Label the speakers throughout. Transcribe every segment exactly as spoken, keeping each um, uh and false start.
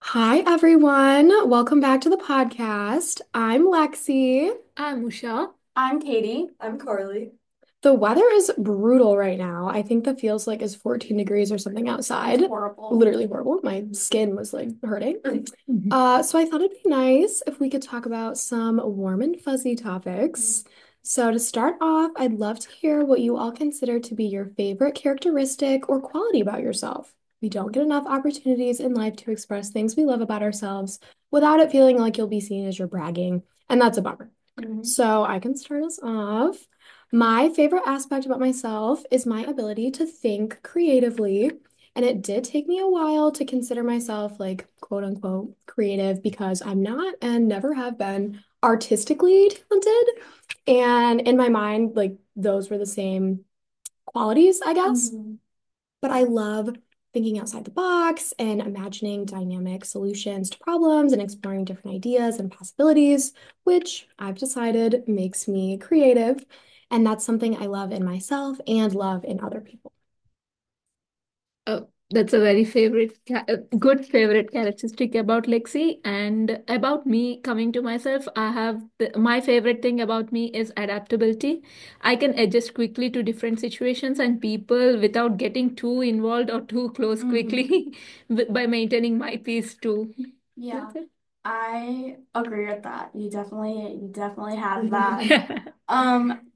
Speaker 1: Hi, everyone. Welcome back to the podcast. I'm Lexi.
Speaker 2: I'm Usha.
Speaker 3: I'm Katie.
Speaker 4: I'm Carly.
Speaker 1: The weather is brutal right now. I think the feels like is fourteen degrees or something outside.
Speaker 3: It's horrible.
Speaker 1: Literally horrible. My skin was like hurting.
Speaker 2: Mhm.
Speaker 1: Uh, so I thought it'd be nice if we could talk about some warm and fuzzy topics. So to start off, I'd love to hear what you all consider to be your favorite characteristic or quality about yourself. We don't get enough opportunities in life to express things we love about ourselves without it feeling like you'll be seen as you're bragging, and that's a bummer.
Speaker 3: Mhm.
Speaker 1: So I can start us off. My favorite aspect about myself is my ability to think creatively. And it did take me a while to consider myself like quote unquote creative because I'm not and never have been artistically talented. And in my mind, like those were the same qualities, I guess.
Speaker 3: Mhm.
Speaker 1: But I love thinking outside the box and imagining dynamic solutions to problems and exploring different ideas and possibilities, which I've decided makes me creative. And that's something I love in myself and love in other people.
Speaker 2: Oh, that's a very favorite, ca- uh, good favorite characteristic about Lexi. And about me coming to myself, I have the, my favorite thing about me is adaptability. I can adjust quickly to different situations and people without getting too involved or too close
Speaker 3: Mhm.
Speaker 2: quickly with- by maintaining my peace too.
Speaker 3: Yeah,
Speaker 2: That's it.
Speaker 3: I agree with that. You definitely, you definitely have that.
Speaker 2: Yeah.
Speaker 3: Um,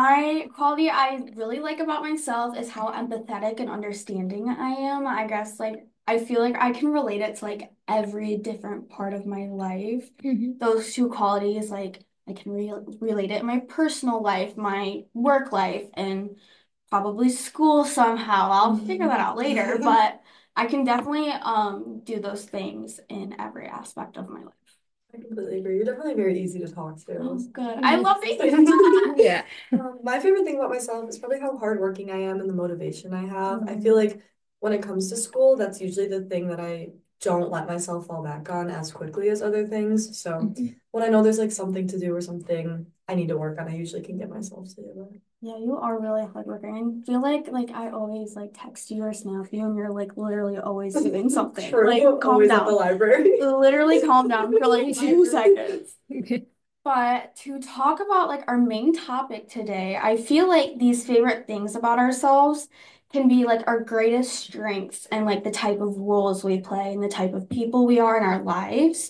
Speaker 3: my quality I really like about myself is how empathetic and understanding I am. I guess like I feel like I can relate it to like every different part of my life.
Speaker 1: Mhm.
Speaker 3: Those two qualities, like I can re relate it in my personal life, my work life, and probably school somehow. I'll figure that out later, but I can definitely um do those things in every aspect of my life.
Speaker 4: I completely agree. You're definitely very easy to talk
Speaker 3: Oh,
Speaker 4: to.
Speaker 3: good. I love that.
Speaker 2: Yeah.
Speaker 4: Um, my favorite thing about myself is probably how hardworking I am and the motivation I have. I feel
Speaker 3: Mhm.
Speaker 4: like when it comes to school, that's usually the thing that I don't let myself fall back on as quickly as other things. So when I know there's like something to do or something I need to work on, I usually can get myself to do it.
Speaker 3: Yeah, you are really hardworking. I feel like like I always like text you or snap you and you're like literally always doing something.
Speaker 4: True.
Speaker 3: Like calm
Speaker 4: Always at the
Speaker 3: down.
Speaker 4: library.
Speaker 3: Literally calm down for like two seconds.
Speaker 2: Okay.
Speaker 3: But to talk about like our main topic today, I feel like these favorite things about ourselves can be like our greatest strengths and like the type of roles we play and the type of people we are in our lives.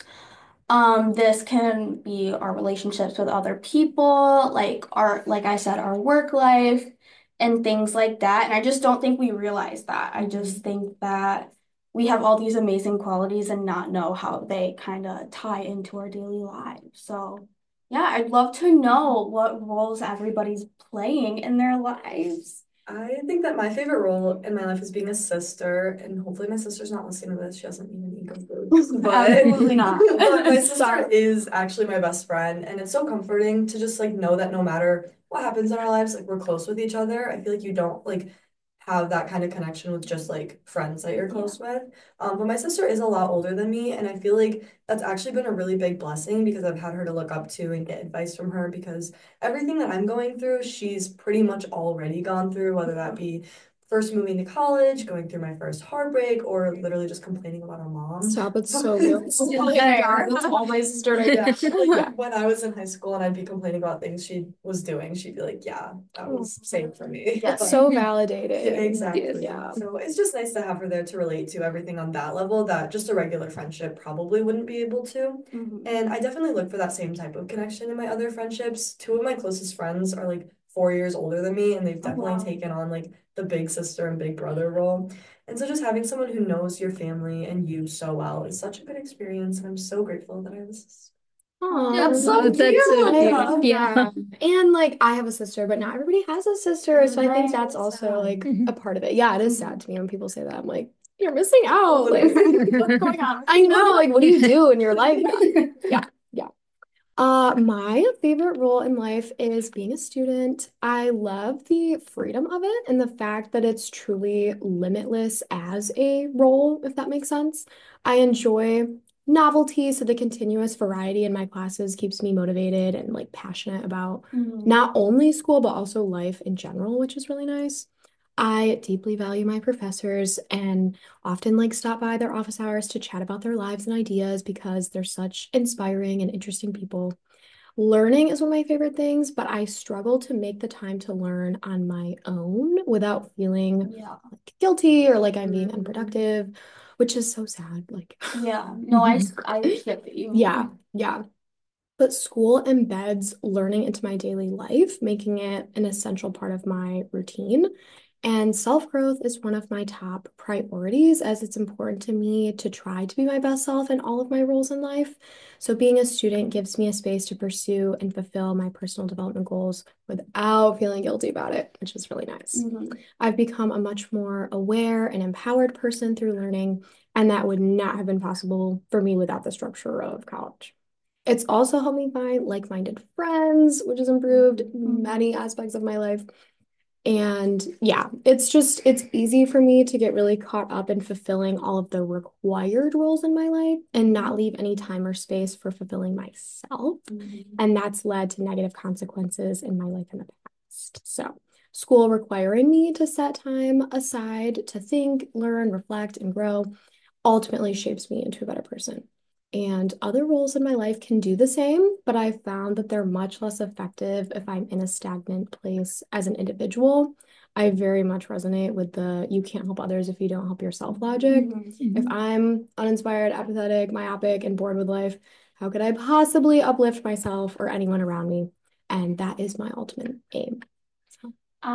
Speaker 3: Um, this can be our relationships with other people, like our, like I said, our work life and things like that. And I just don't think we realize that. I just think that we have all these amazing qualities and not know how they kind of tie into our daily lives. So, yeah, I'd love to know what roles everybody's playing in their lives.
Speaker 4: I think that my favorite role in my life is being a sister, and hopefully my sister's not listening to this. She doesn't need an ego boost, but
Speaker 3: Absolutely not.
Speaker 4: but my sister
Speaker 3: Sorry.
Speaker 4: is actually my best friend, and it's so comforting to just like know that no matter what happens in our lives, like we're close with each other. I feel like you don't like have that kind of connection with just like friends that you're
Speaker 3: Yeah.
Speaker 4: close with. Um, but my sister is a lot older than me, and I feel like that's actually been a really big blessing because I've had her to look up to and get advice from her because everything that I'm going through, she's pretty much already gone through, whether that be first moving to college, going through my first heartbreak, or literally just complaining about our mom.
Speaker 1: Stop, it's
Speaker 4: So,
Speaker 1: so real.
Speaker 3: Yeah.
Speaker 1: That's all my sister right
Speaker 4: yeah,
Speaker 1: now.
Speaker 4: like
Speaker 1: Yeah.
Speaker 4: when I was in high school and I'd be complaining about things she was doing, she'd be like, "Yeah, that was same for me."
Speaker 3: Yes.
Speaker 4: But-
Speaker 1: So
Speaker 4: yeah,
Speaker 1: validating.
Speaker 4: exactly.
Speaker 1: Yeah.
Speaker 4: So it's just nice to have her there to relate to everything on that level that just a regular friendship probably wouldn't be able to.
Speaker 3: Mhm.
Speaker 4: And I definitely look for that same type of connection in my other friendships. Two of my closest friends are like four years older than me, and they've
Speaker 3: Oh,
Speaker 4: definitely
Speaker 3: wow.
Speaker 4: taken on like the big sister and big brother role. And so just having someone who knows your family and you so well is such a good experience, and I'm so grateful that I have a sister.
Speaker 1: Aw,
Speaker 3: That's so
Speaker 2: That's so
Speaker 3: cute.
Speaker 1: I
Speaker 2: cute.
Speaker 1: love
Speaker 2: Yeah.
Speaker 1: that. And like I have a sister, but not everybody has a sister. So I think
Speaker 3: Right.
Speaker 1: that's also like
Speaker 2: Mhm.
Speaker 1: a part of it. Yeah, it is sad to me when people say that. I'm like, you're missing out. Like,
Speaker 3: What's going on?
Speaker 1: I know, like, what do you do in your life? Yeah, yeah. Uh, my favorite role in life is being a student. I love the freedom of it and the fact that it's truly limitless as a role, if that makes sense. I enjoy novelty, so the continuous variety in my classes keeps me motivated and like passionate about
Speaker 3: Mhm.
Speaker 1: not only school, but also life in general, which is really nice. I deeply value my professors and often like stop by their office hours to chat about their lives and ideas because they're such inspiring and interesting people. Learning is one of my favorite things, but I struggle to make the time to learn on my own without feeling
Speaker 3: Yeah.
Speaker 1: like guilty or like I'm being
Speaker 4: Mhm.
Speaker 1: unproductive, which is so sad. Like,
Speaker 3: Yeah. No, I, I get what you
Speaker 1: yeah,
Speaker 3: mean.
Speaker 1: yeah. But school embeds learning into my daily life, making it an essential part of my routine. And self-growth is one of my top priorities as it's important to me to try to be my best self in all of my roles in life. So being a student gives me a space to pursue and fulfill my personal development goals without feeling guilty about it, which is really nice.
Speaker 3: Mhm.
Speaker 1: I've become a much more aware and empowered person through learning, and that would not have been possible for me without the structure of college. It's also helped me find like-minded friends, which has improved many aspects of my life. And yeah, it's just, it's easy for me to get really caught up in fulfilling all of the required roles in my life and not leave any time or space for fulfilling myself.
Speaker 3: Mhm.
Speaker 1: And that's led to negative consequences in my life in the past. So, school requiring me to set time aside to think, learn, reflect, and grow ultimately shapes me into a better person. And other roles in my life can do the same, but I've found that they're much less effective if I'm in a stagnant place as an individual. I very much resonate with the you can't help others if you don't help yourself logic.
Speaker 3: Mhm.
Speaker 1: If I'm uninspired, apathetic, myopic, and bored with life, how could I possibly uplift myself or anyone around me? And that is my ultimate aim. So.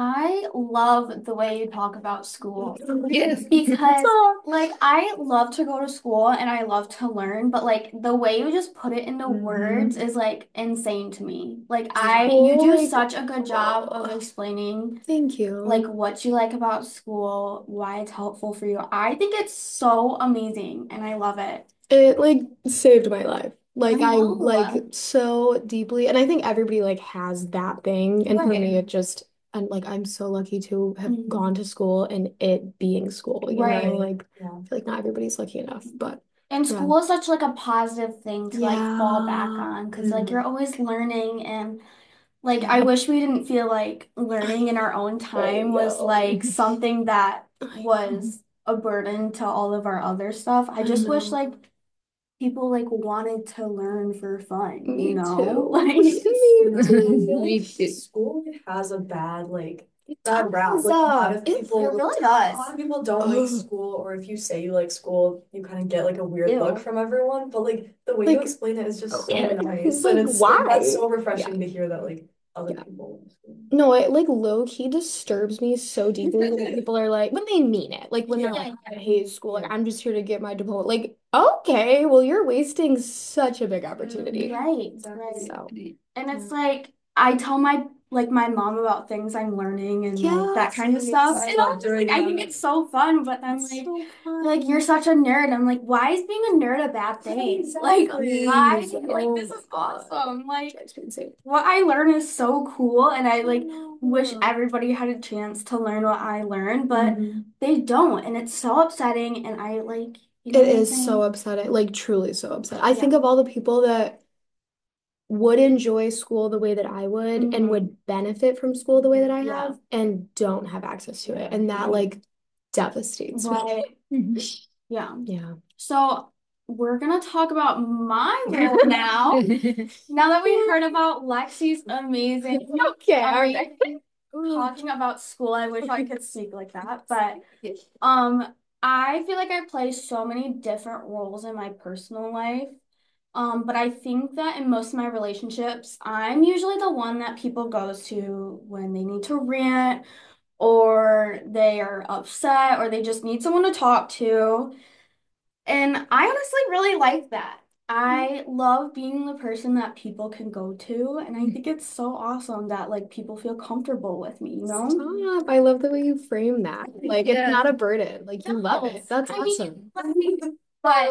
Speaker 3: I love the way you talk about school
Speaker 2: Yes.
Speaker 3: because, like, I love to go to school and I love to learn, but like the way you just put it into
Speaker 1: Mhm.
Speaker 3: words is like insane to me. Like, I,
Speaker 1: School,
Speaker 3: you do
Speaker 1: like-
Speaker 3: such a good job of explaining
Speaker 1: Thank you.
Speaker 3: like what you like about school, why it's helpful for you. I think it's so amazing and I love it.
Speaker 1: It like saved my life. Like
Speaker 3: I
Speaker 1: I
Speaker 3: know.
Speaker 1: like so deeply, and I think everybody like has that thing. And for
Speaker 3: Right.
Speaker 1: me, it just and like I'm so lucky to have
Speaker 3: Mhm.
Speaker 1: gone to school and it being school, you
Speaker 3: Right.
Speaker 1: know, like
Speaker 4: Yeah.
Speaker 1: I feel like not everybody's lucky enough, but
Speaker 3: And
Speaker 1: yeah.
Speaker 3: school is such like a positive thing to like fall back
Speaker 1: Yeah.
Speaker 3: on because like you're always learning and like
Speaker 1: Yeah.
Speaker 3: I wish we didn't feel like learning in our own time was
Speaker 1: know.
Speaker 3: like something that
Speaker 1: I
Speaker 3: was a burden to all of our other stuff. I
Speaker 1: I
Speaker 3: just wish
Speaker 1: know.
Speaker 3: like people like wanted to learn for fun,
Speaker 1: Me
Speaker 3: you know?
Speaker 1: too.
Speaker 3: Like
Speaker 1: Me
Speaker 4: I feel
Speaker 1: too.
Speaker 2: Me
Speaker 4: like
Speaker 2: too.
Speaker 4: school has a bad like
Speaker 1: It
Speaker 4: bad rap.
Speaker 1: does.
Speaker 4: Like a lot
Speaker 1: Uh,
Speaker 4: of
Speaker 1: it,
Speaker 4: people,
Speaker 3: it really
Speaker 4: a
Speaker 3: does.
Speaker 4: lot of people don't like
Speaker 1: Ugh.
Speaker 4: school, or if you say you like school, you kind of get like a weird look
Speaker 3: Ew.
Speaker 4: from everyone. But like the way you
Speaker 1: Like,
Speaker 4: explain it is just so
Speaker 1: okay.
Speaker 4: nice,
Speaker 1: Like,
Speaker 4: and it's
Speaker 1: why?
Speaker 4: that's so
Speaker 1: Yeah.
Speaker 4: refreshing to hear that like other
Speaker 1: Yeah.
Speaker 4: people like school.
Speaker 1: No, it like low key disturbs me so deeply when people are like, when they mean it, like when they're
Speaker 4: Yeah.
Speaker 1: like, I hate school, like
Speaker 4: Yeah.
Speaker 1: I'm just here to get my diploma. Like, okay, well, you're wasting such a big opportunity.
Speaker 3: Right,
Speaker 4: Exactly.
Speaker 3: right.
Speaker 1: So,
Speaker 3: And it's
Speaker 1: yeah.
Speaker 3: like I tell my like my mom about things I'm learning and like that
Speaker 1: Yes,
Speaker 3: kind of
Speaker 1: me
Speaker 3: stuff.
Speaker 4: I
Speaker 3: And
Speaker 4: love
Speaker 3: I'm just
Speaker 4: doing
Speaker 3: like I think
Speaker 4: that.
Speaker 3: it's so fun, but then
Speaker 1: It's
Speaker 3: like
Speaker 1: so
Speaker 3: like you're
Speaker 1: fun.
Speaker 3: such a nerd. I'm like, why is being a nerd a bad thing? Like
Speaker 4: Exactly.
Speaker 3: why?
Speaker 1: Oh
Speaker 3: Like this
Speaker 1: my
Speaker 3: is
Speaker 1: God.
Speaker 3: awesome. Like
Speaker 1: Drives me insane.
Speaker 3: what I learn is so cool, and I
Speaker 1: I
Speaker 3: like
Speaker 1: know.
Speaker 3: wish everybody had a chance to learn what I learned, but
Speaker 1: Mhm.
Speaker 3: they don't, and it's so upsetting. And I like, you know
Speaker 1: It
Speaker 3: what I'm
Speaker 1: is so
Speaker 3: saying?
Speaker 1: upsetting, like truly so upsetting. I
Speaker 3: Yeah.
Speaker 1: think of all the people that would enjoy school the way that I would and
Speaker 3: Mhm.
Speaker 1: would benefit from school the way that I
Speaker 3: Yeah.
Speaker 1: have and don't have access to it.
Speaker 4: Yeah.
Speaker 1: And that
Speaker 3: Right.
Speaker 1: like devastates me.
Speaker 3: Right.
Speaker 2: Mhm.
Speaker 3: Yeah.
Speaker 1: Yeah.
Speaker 3: So we're gonna talk about my role now. Now that we heard about Lexi's amazing,
Speaker 1: Okay, all right.
Speaker 3: amazing talking about school, I wish I could speak like that. But um, I feel like I play so many different roles in my personal life. Um, but I think that in most of my relationships, I'm usually the one that people goes to when they need to rant or they are upset or they just need someone to talk to. And I honestly really like that. I love being the person that people can go to, and I think it's so awesome that like people feel comfortable with me, you know?
Speaker 1: Stop. I love the way you frame that. Like it's
Speaker 2: Yeah.
Speaker 1: not a burden. Like you love it. That's
Speaker 3: I mean,
Speaker 1: awesome.
Speaker 3: but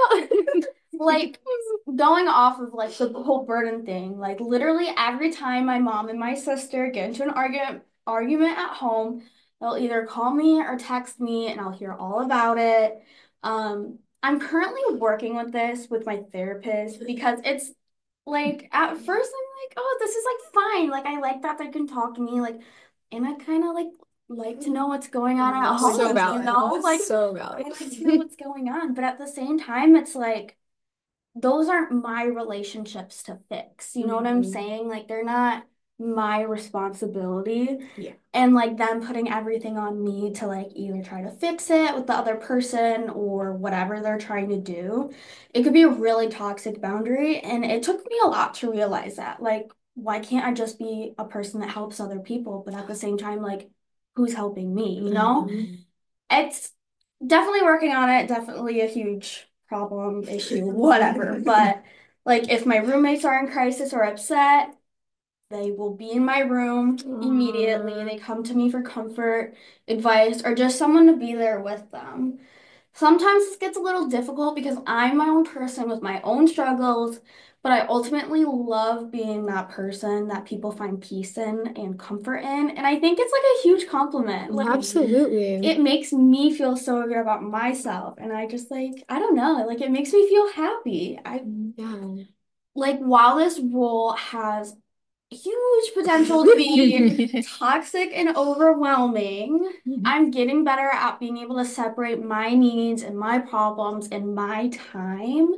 Speaker 3: like going off of like the whole burden thing, like literally every time my mom and my sister get into an argument argument at home, they'll either call me or text me and I'll hear all about it. Um, I'm currently working with this with my therapist because it's like at first I'm like, oh, this is like fine. Like I like that they can talk to me, like, and I kind of like like to know what's going on at
Speaker 4: So
Speaker 3: home, you
Speaker 1: valid.
Speaker 3: know? Like,
Speaker 1: So
Speaker 3: I
Speaker 1: valid.
Speaker 3: like to know what's going on. But at the same time, it's like, those aren't my relationships to fix. You know what I'm
Speaker 1: Mhm.
Speaker 3: saying? Like, they're not my responsibility.
Speaker 1: Yeah.
Speaker 3: And like them putting everything on me to like either try to fix it with the other person or whatever they're trying to do. It could be a really toxic boundary. And it took me a lot to realize that. Like, why can't I just be a person that helps other people, but at the same time, like, who's helping me, you know?
Speaker 1: Mhm.
Speaker 3: It's definitely working on it, definitely a huge problem, issue, whatever. But like if my roommates are in crisis or upset, they will be in my room immediately.
Speaker 1: Aw.
Speaker 3: They come to me for comfort, advice, or just someone to be there with them. Sometimes this gets a little difficult because I'm my own person with my own struggles, but I ultimately love being that person that people find peace in and comfort in. And I think it's like a huge compliment. Like,
Speaker 1: Absolutely.
Speaker 3: it makes me feel so good about myself. And I just like, I don't know, like it makes me feel happy. I
Speaker 1: Yeah.
Speaker 3: like while this role has huge potential to be toxic and overwhelming, I'm getting better at being able to separate my needs and my problems and my time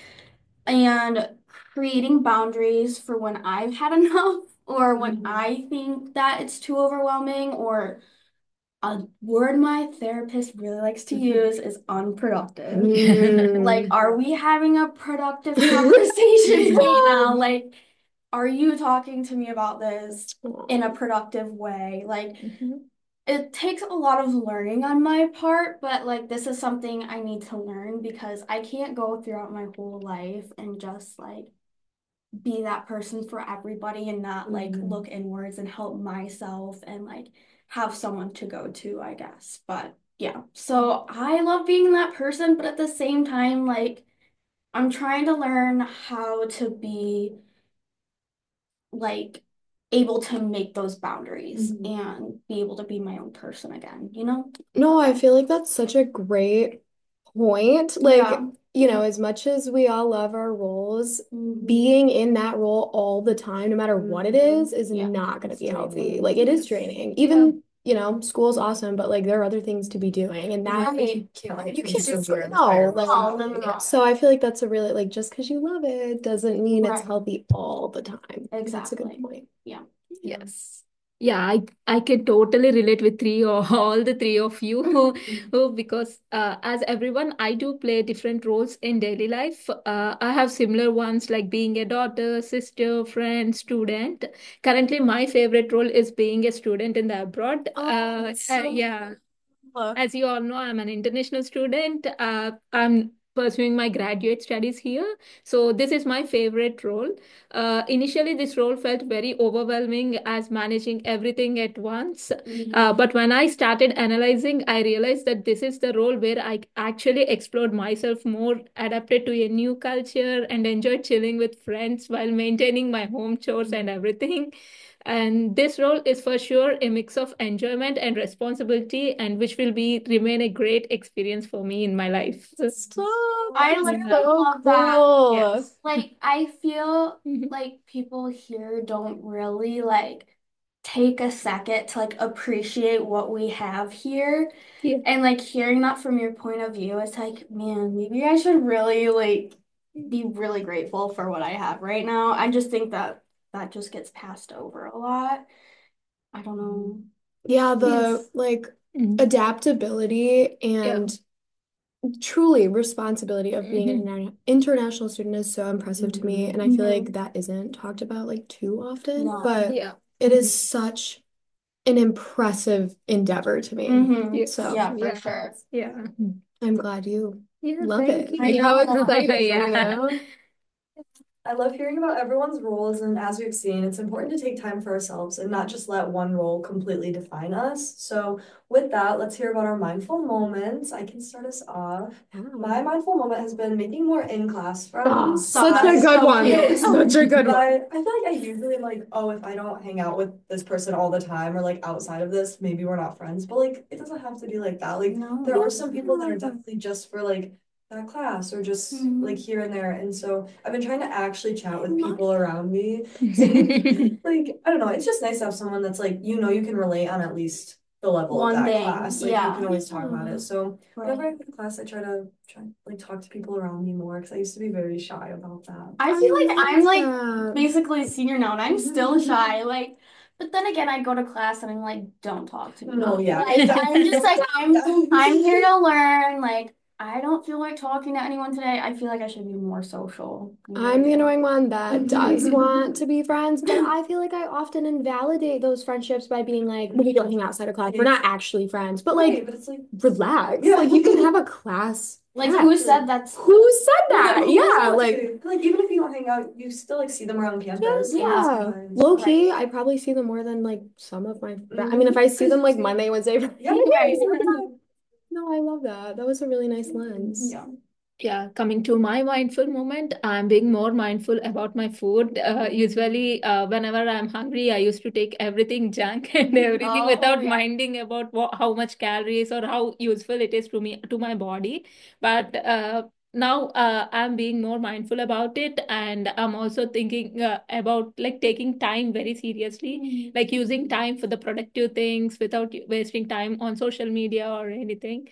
Speaker 3: and creating boundaries for when I've had enough or when
Speaker 1: Mhm.
Speaker 3: I think that it's too overwhelming, or a word my therapist really likes to use is unproductive.
Speaker 1: Mm.
Speaker 3: Like, are we having a productive conversation right now? Like, are you talking to me about this in a productive way? Like,
Speaker 2: Mhm.
Speaker 3: it takes a lot of learning on my part, but like, this is something I need to learn because I can't go throughout my whole life and just like be that person for everybody and not like
Speaker 1: Mhm.
Speaker 3: look inwards and help myself and like have someone to go to, I guess. But yeah, so I love being that person, but at the same time, like I'm trying to learn how to be like able to make those boundaries
Speaker 1: Mhm.
Speaker 3: and be able to be my own person again, you know?
Speaker 1: No, I feel like that's such a great point. Like,
Speaker 3: Yeah.
Speaker 1: you know, as much as we all love our roles,
Speaker 3: Mhm.
Speaker 1: being in that role all the time, no matter what it is, is
Speaker 3: Yeah.
Speaker 1: not going to
Speaker 3: It's
Speaker 1: be healthy.
Speaker 3: draining.
Speaker 1: Like, it is
Speaker 3: Yes.
Speaker 1: draining. Even, you know, school's awesome, but like there are other things to be doing, and that
Speaker 3: Right.
Speaker 4: Can't like
Speaker 1: you
Speaker 4: be
Speaker 1: can't
Speaker 4: so
Speaker 1: just
Speaker 4: weird.
Speaker 1: no, like,
Speaker 3: No, no, no, no.
Speaker 1: so I feel like that's a really like just because you love it doesn't mean it's
Speaker 3: Right.
Speaker 1: healthy all the time. That's a good
Speaker 3: Exactly.
Speaker 1: point.
Speaker 3: Yeah.
Speaker 2: Yes. Yeah, I I can totally relate with three or all the three of you who- because uh, as everyone, I do play different roles in daily life. Uh, I have similar ones like being a daughter, sister, friend, student. Currently, my favorite role is being a student in the abroad.
Speaker 1: Oh,
Speaker 2: Uh,
Speaker 1: that's
Speaker 2: uh,
Speaker 1: so
Speaker 2: yeah,
Speaker 1: cool.
Speaker 2: as you all know, I'm an international student. Uh, I'm pursuing my graduate studies here. So this is my favorite role. Uh, initially, this role felt very overwhelming as managing everything at once.
Speaker 3: Mhm.
Speaker 2: Uh, but when I started analyzing, I realized that this is the role where I actually explored myself more, adapted to a new culture, and enjoyed chilling with friends while maintaining my home chores and everything. And this role is for sure a mix of enjoyment and responsibility, and which will be remain a great experience for me in my life.
Speaker 1: Stop.
Speaker 3: I
Speaker 1: That's
Speaker 3: literally
Speaker 1: so
Speaker 3: love that.
Speaker 1: cool.
Speaker 2: Yes.
Speaker 3: Like, I feel
Speaker 2: Mhm.
Speaker 3: like people here don't really like take a second to like appreciate what we have here.
Speaker 2: Yeah.
Speaker 3: And like hearing that from your point of view, it's like, man, maybe I should really like be really grateful for what I have right now. I just think that that just gets passed over a lot. I don't know.
Speaker 1: Yeah, the
Speaker 2: Yes.
Speaker 1: like
Speaker 2: Mhm.
Speaker 1: adaptability
Speaker 2: Yeah.
Speaker 1: and truly responsibility of being an
Speaker 2: Mhm.
Speaker 1: interna- international student is so impressive to me. And I feel like
Speaker 3: Mhm.
Speaker 1: that isn't talked about like too often,
Speaker 3: No.
Speaker 1: but
Speaker 2: Yeah.
Speaker 1: it is such an impressive endeavor to me.
Speaker 3: Mm-hmm.
Speaker 2: Yes.
Speaker 1: So
Speaker 3: Yeah, for
Speaker 2: Yeah.
Speaker 3: sure.
Speaker 2: Yeah.
Speaker 1: I'm glad you
Speaker 2: Yeah.
Speaker 1: love
Speaker 2: Thank
Speaker 1: it.
Speaker 3: I
Speaker 1: Like
Speaker 2: you.
Speaker 1: how
Speaker 3: know.
Speaker 1: exciting, you
Speaker 2: Yeah.
Speaker 1: know?
Speaker 4: I love hearing about everyone's roles, and as we've seen, it's important to take time for ourselves and not just let one role completely define us. So, with that, let's hear about our mindful moments. I can start us off. My mindful moment has been making more in-class
Speaker 1: Oh,
Speaker 4: friends.
Speaker 1: such a
Speaker 3: That's
Speaker 1: good
Speaker 3: so
Speaker 1: one.
Speaker 3: cute.
Speaker 1: Such a good
Speaker 4: But
Speaker 1: one.
Speaker 4: I, I feel like I usually am like, oh, if I don't hang out with this person all the time or like outside of this, maybe we're not friends. But like, it doesn't have to be like that. Like,
Speaker 3: No.
Speaker 4: there are some people that are definitely just for like that class or just
Speaker 3: Mhm.
Speaker 4: like here and there. And so I've been trying to actually chat with people around me. So like, I don't know, it's just nice to have someone that's like, you know, you can relate on at least the level of
Speaker 3: One
Speaker 4: that
Speaker 3: thing,
Speaker 4: class. Like you
Speaker 3: yeah.
Speaker 4: can always talk about
Speaker 1: Yeah.
Speaker 4: it. So whenever I
Speaker 3: Right.
Speaker 4: go to class, I try to try like talk to people around me more because I used to be very shy about that.
Speaker 3: I
Speaker 1: I
Speaker 3: feel like
Speaker 1: love
Speaker 3: I'm like
Speaker 1: that.
Speaker 3: basically a senior now and I'm still shy. Like, but then again, I go to class and I'm like, don't talk to me.
Speaker 4: No, yeah,
Speaker 3: Like, I'm just like, I'm
Speaker 4: exactly.
Speaker 3: I'm here to learn. Like, I don't feel like talking to anyone today. I feel like I should be more social.
Speaker 1: I'm the
Speaker 3: Yeah.
Speaker 1: annoying one that does want to be friends, but I feel like I often invalidate those friendships by being like, we don't hang outside of class. We're not actually friends, but
Speaker 4: Right,
Speaker 1: like,
Speaker 4: but it's like
Speaker 1: relax.
Speaker 4: Yeah.
Speaker 1: Like, you can have a class.
Speaker 3: Like,
Speaker 1: Yeah.
Speaker 3: who said that's
Speaker 1: Who said that?
Speaker 4: Yeah,
Speaker 1: Yeah, like,
Speaker 4: exactly. Like even if you don't hang out, you still like see them around campus. like,
Speaker 1: yeah.
Speaker 4: sometimes.
Speaker 1: Low key, I probably see them more than like some of my friends. I mean, if I see them like Monday, Wednesday,
Speaker 4: Yeah,
Speaker 3: Right.
Speaker 1: no, I love that. That was a really nice lens.
Speaker 3: Yeah.
Speaker 2: Yeah, coming to my mindful moment, I'm being more mindful about my food. Uh, usually, uh, whenever I'm hungry, I used to take everything junk and everything
Speaker 3: Oh,
Speaker 2: without
Speaker 3: yeah.
Speaker 2: minding about what, how much calories or how useful it is to me to my body. But uh, now uh, I'm being more mindful about it, and I'm also thinking uh, about like taking time very seriously,
Speaker 3: Mhm.
Speaker 2: like using time for the productive things without wasting time on social media or anything.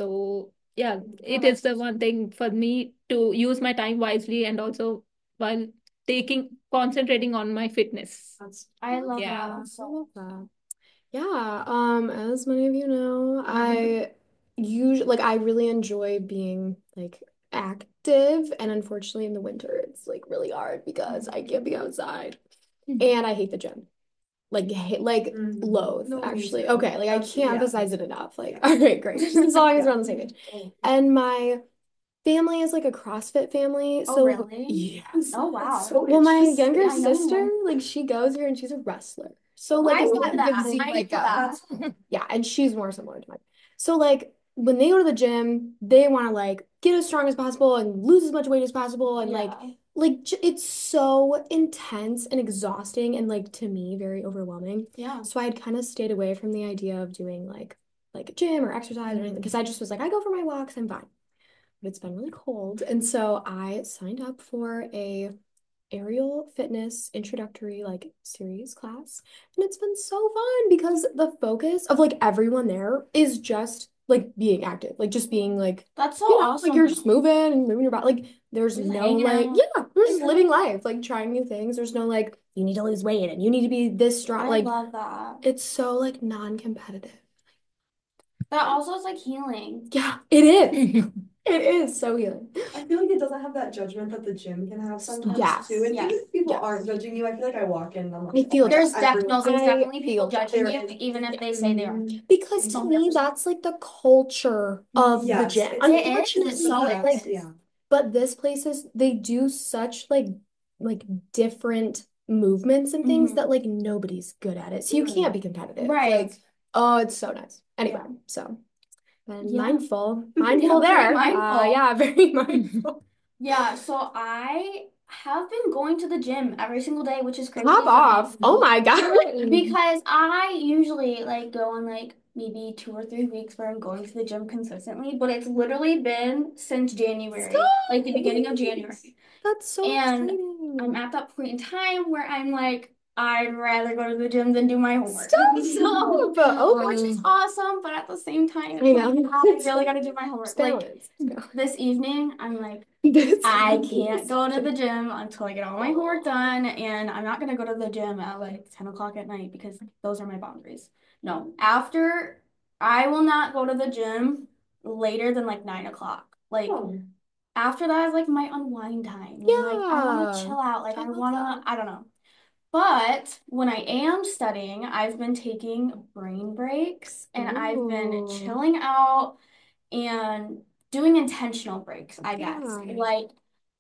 Speaker 2: So yeah, it is the one thing for me to use my time wisely and also while taking concentrating on my fitness.
Speaker 4: That's
Speaker 3: I love
Speaker 2: Yeah.
Speaker 3: that.
Speaker 1: I
Speaker 3: So
Speaker 1: love that. Yeah, um, as many of you know, I usually like I really enjoy being like active, and unfortunately in the winter it's like really hard because I can't be outside. And I hate the gym. Like hate, like
Speaker 4: Mhm.
Speaker 1: loathe,
Speaker 4: No, me
Speaker 1: actually.
Speaker 4: too.
Speaker 1: Okay, like I
Speaker 4: That's-
Speaker 1: can't
Speaker 4: yeah.
Speaker 1: emphasize it enough. Like,
Speaker 4: Yeah.
Speaker 1: all right, great. Just as long as we're on the same
Speaker 4: Yeah.
Speaker 1: page.
Speaker 4: Oh.
Speaker 1: And my family is like a CrossFit family.
Speaker 3: Oh,
Speaker 1: So
Speaker 3: really?
Speaker 1: yes.
Speaker 3: Oh, wow.
Speaker 4: So
Speaker 1: Well, my
Speaker 4: interesting.
Speaker 1: younger
Speaker 3: I know.
Speaker 1: sister, like she goes here and she's a wrestler. So like
Speaker 3: I
Speaker 1: it
Speaker 3: love
Speaker 1: kind of
Speaker 3: that.
Speaker 1: gives you
Speaker 3: I
Speaker 1: like
Speaker 3: love
Speaker 1: a
Speaker 3: that.
Speaker 1: yeah, and she's more similar to mine. So like when they go to the gym, they want to like get as strong as possible and lose as much weight as possible and like
Speaker 3: Yeah.
Speaker 1: like j- it's so intense and exhausting and like to me very overwhelming.
Speaker 3: Yeah.
Speaker 1: So I'd kind of stayed away from the idea of doing like like a gym or exercise or anything because I just was like I go for my walks, I'm fine. But it's been really cold, and so I signed up for a aerial fitness introductory like series class, and it's been so fun because the focus of like everyone there is just like being active, like just being like
Speaker 3: That's so
Speaker 1: you know
Speaker 3: awesome.
Speaker 1: like you're just moving and moving your body, like there's
Speaker 3: Just
Speaker 1: no
Speaker 3: hanging
Speaker 1: like
Speaker 3: out.
Speaker 1: yeah there's just living life, like trying new things. There's no like you need to lose weight and you need to be this strong,
Speaker 3: I
Speaker 1: like
Speaker 3: love that.
Speaker 1: it's so like non-competitive.
Speaker 3: That also is like healing.
Speaker 1: Yeah, it is. It is so healing.
Speaker 4: I feel like it doesn't have that judgment that the gym can have sometimes
Speaker 1: Yes.
Speaker 4: too. And
Speaker 3: Yes.
Speaker 4: even if people
Speaker 1: Yes.
Speaker 4: aren't judging you, I feel like I walk in and I'm like,
Speaker 1: I feel
Speaker 4: oh,
Speaker 3: There's
Speaker 4: yes,
Speaker 3: def
Speaker 4: everyone-
Speaker 3: no, there's
Speaker 1: I
Speaker 3: definitely people
Speaker 1: feel
Speaker 3: judging
Speaker 4: there
Speaker 3: you,
Speaker 4: is.
Speaker 3: even if they say they aren't.
Speaker 1: Because to me, that's like the culture of the
Speaker 4: Yes,
Speaker 1: gym.
Speaker 4: it is.
Speaker 1: Unfortunately,
Speaker 3: It's so
Speaker 1: like,
Speaker 3: is.
Speaker 4: Yeah.
Speaker 1: but this place is they do such like like different movements and things
Speaker 3: Mhm.
Speaker 1: that like nobody's good at it. So you can't be competitive.
Speaker 3: Right.
Speaker 1: Like, oh, it's so nice. Anyway, so and
Speaker 3: Yeah.
Speaker 1: mindful. Mindful
Speaker 3: Yeah, very
Speaker 1: there. Uh,
Speaker 3: mindful.
Speaker 1: yeah, very mindful.
Speaker 3: Yeah, so I have been going to the gym every single day, which is crazy
Speaker 1: Pop
Speaker 3: for
Speaker 1: off.
Speaker 3: me.
Speaker 1: Oh my God.
Speaker 3: Because I usually like go on like maybe two or three weeks where I'm going to the gym consistently, but it's literally been since January,
Speaker 1: Stop.
Speaker 3: like the beginning of January.
Speaker 1: That's so
Speaker 3: And
Speaker 1: exciting.
Speaker 3: I'm at that point in time where I'm like, I'd rather go to the gym than do my homework.
Speaker 1: Stop.
Speaker 3: So,
Speaker 1: Okay.
Speaker 3: which is awesome, but at the same time,
Speaker 1: I know.
Speaker 3: I really gotta do my homework.
Speaker 1: Just
Speaker 3: Like
Speaker 1: balance. Just balance.
Speaker 3: this evening, I'm like,
Speaker 1: This-
Speaker 3: I can't go to the gym until I get all my homework done, and I'm not gonna go to the gym at like ten o'clock at night because those are my boundaries. No, after I will not go to the gym later than like nine o'clock. Like
Speaker 4: Oh.
Speaker 3: after that is like my unwind time. Like I want to
Speaker 1: Yeah.
Speaker 3: chill out. Like
Speaker 1: I
Speaker 3: I
Speaker 1: love
Speaker 3: wanna,
Speaker 1: that.
Speaker 3: I don't know. But when I am studying, I've been taking brain breaks and I've been
Speaker 1: Ooh.
Speaker 3: chilling out and doing intentional breaks, I guess.
Speaker 1: Yeah.
Speaker 3: Like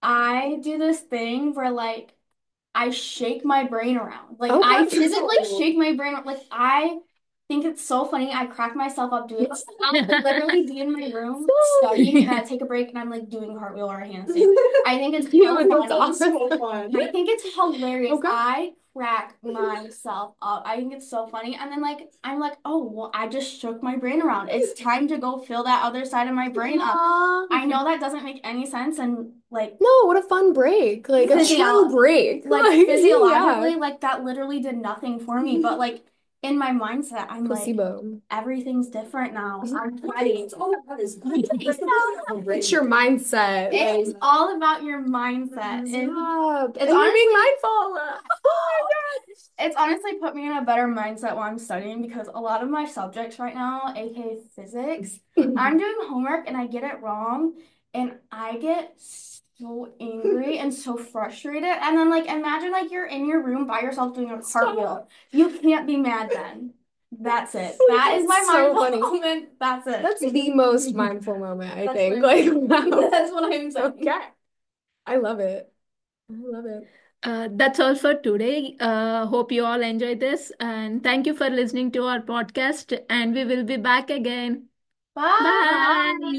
Speaker 3: I do this thing where like I shake my brain around. Like I
Speaker 1: Okay.
Speaker 3: physically shake my brain. Like I think it's so funny. I crack myself up doing this. I'll literally be in my room studying and I take a break and I'm like doing a cartwheel or a handstand. I think it's
Speaker 1: Dude,
Speaker 3: so
Speaker 1: that's
Speaker 3: funny.
Speaker 1: awesome.
Speaker 4: So fun.
Speaker 3: I think it's hilarious.
Speaker 1: Okay.
Speaker 3: I crack myself up. I think it's so funny. And then like I'm like, oh well, I just shook my brain around. It's time to go fill that other side of my brain up. I know that doesn't make any sense and like
Speaker 1: No, what a fun break. Like a
Speaker 3: Physio-
Speaker 1: chill break.
Speaker 3: like
Speaker 1: Like,
Speaker 3: physiologically,
Speaker 1: yeah.
Speaker 3: like that literally did nothing for me. But like in my mindset, I'm like,
Speaker 1: Placebo.
Speaker 3: everything's different now. I'm ready.
Speaker 4: It's all about is
Speaker 1: It's your mindset.
Speaker 3: It's
Speaker 1: Like,
Speaker 3: all about your mindset. And
Speaker 1: stop.
Speaker 3: it's
Speaker 1: And you're being
Speaker 3: honestly-
Speaker 1: mindful. Oh
Speaker 3: it's honestly put me in a better mindset while I'm studying because a lot of my subjects right now, aka physics,
Speaker 1: my God.
Speaker 3: I'm doing homework and I get it wrong and I get so angry and so frustrated. And then like imagine like you're in your room by yourself doing a cartwheel. You can't be mad then. That's it. That is my
Speaker 1: So
Speaker 3: mindful
Speaker 1: funny.
Speaker 3: moment. That's it.
Speaker 1: That's the most mindful moment, I
Speaker 3: That's
Speaker 1: think.
Speaker 3: my-
Speaker 1: Like, wow.
Speaker 3: That's what I'm saying.
Speaker 1: Okay. I love it. I love it.
Speaker 2: Uh, that's all for today. Uh, hope you all enjoyed this, and thank you for listening to our podcast. And we will be back again.
Speaker 3: Bye.
Speaker 2: Bye.